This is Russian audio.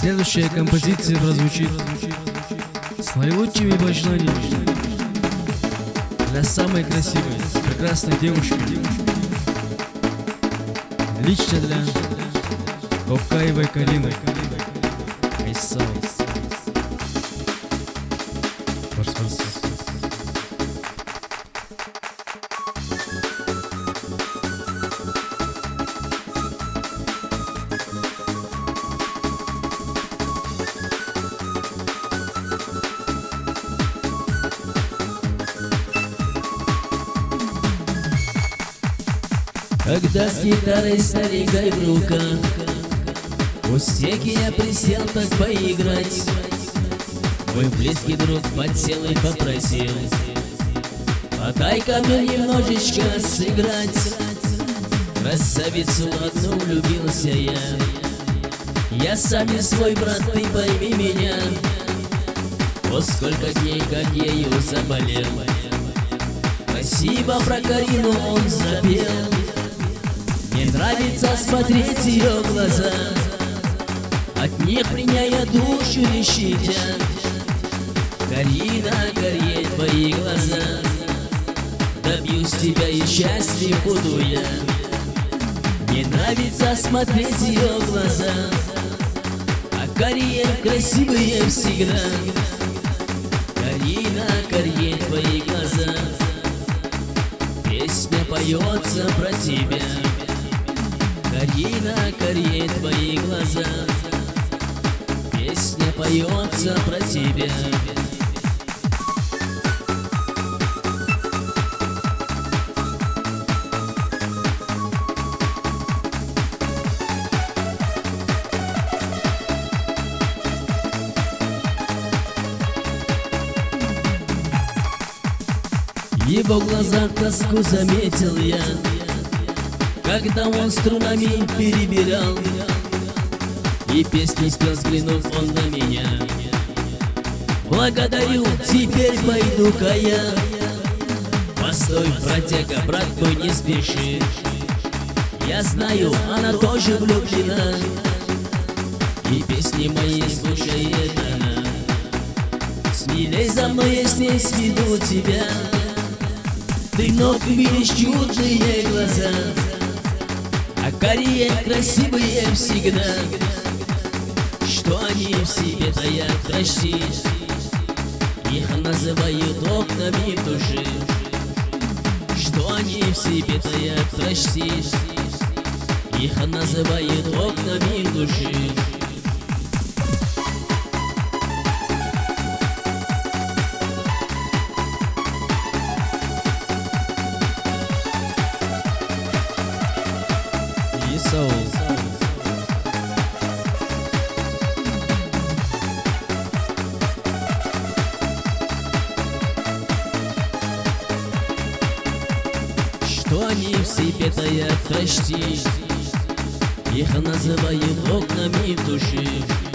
Следующая композиция прозвучит с наилучшими пожеланиями для самой красивой, прекрасной девушки. Лично для Кокаевой Карины. Айсау. Когда с гитарой старикой в руках у стеки я присел так поиграть, мой близкий друг подсел и попросил: подай-ка мне немножечко сыграть. Красавицу одну влюбился я сам не свой брат, ты пойми меня. Вот сколько дней, как ею заболел. Спасибо про Карину он запел. Мне нравится смотреть ее глаза, от них меня я душу не щадя. Карина, горей твои глаза, добьюсь тебя и счастье буду я. Мне нравится смотреть ее глаза, а карие красивые всегда. Карина, горей твои глаза, песня поется про тебя. Карина, карие твои глаза, песня поется про тебя. В его глазах тоску заметил я, когда он струнами перебирал и песни спел, взглянув он на меня. Благодарю, теперь пойду-ка я. Постой, бродяга, брат мой, не спеши. Я знаю, она тоже влюблена, и песни мои слушает она. Смелей за мной, я с ней сведу тебя. Ты вновь видишь чудные глаза, а карие красивые всегда. Что они в себе таят, простишь, их называют окнами души. Что они в себе таят, простишь, их называют окнами души. Что они в себе таят, прости, их называют окнами души.